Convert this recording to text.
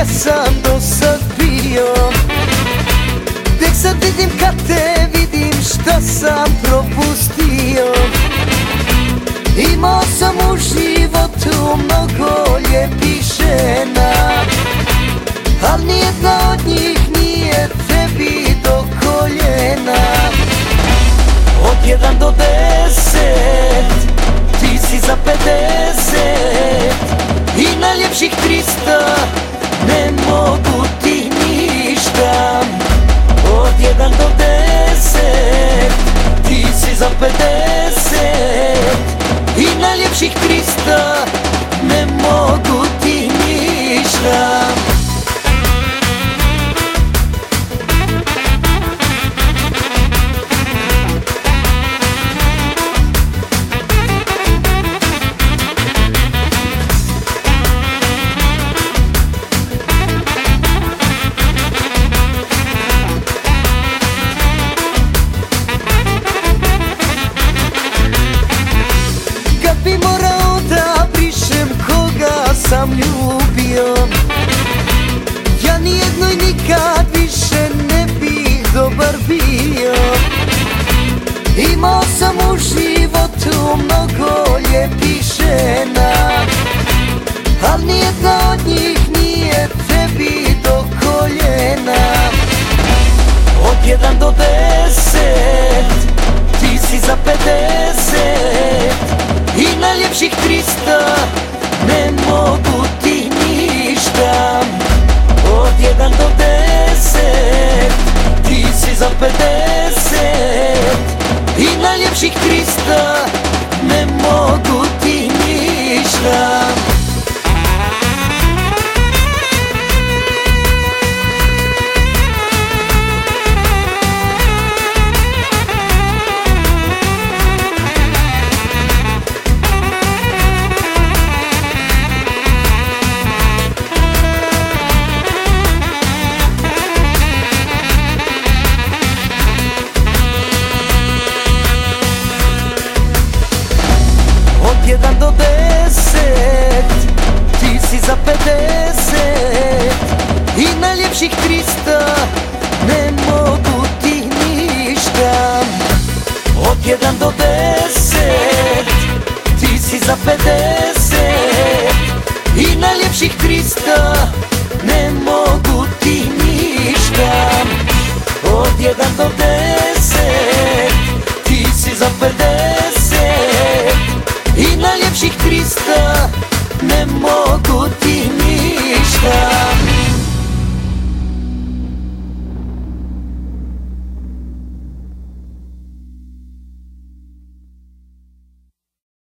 gdje sam do sad bio. Tek sad vidim kad te vidim šta sam propustio. Imao sam u životu mnogo lijepih žena, al nijedna od njih nije tebi do koljena. Od 1 do 10 ti si za 50 i najljepših 300 ne mogu ti ništa. Od 1 do 10 ti si za 50 i najljepših 300 ne mogu ti ništa. Bi morao da brišem koga sam ljubio, ja nijednoj nikad više ne bih dobar bio. Imao sam u životu mnogo lijepih žena, al nijedna od njih nije tebi do koljena. Od 1 do 10 ti si za 50 i najljepših 300 ne mogu ti ništa. Od 1 do 10 ti si za 50 i najljepših 300 ne mogu ti ništa. Od 1 do 10 ti si za 50 i najljepših 300 ne mogu ti ništa. Od 1 do 10 ti si za 50 i najljepših 300 ne mogu ti ništa. Od 1 do 10 ti si za 50 i najljepših 300 ne mogu ti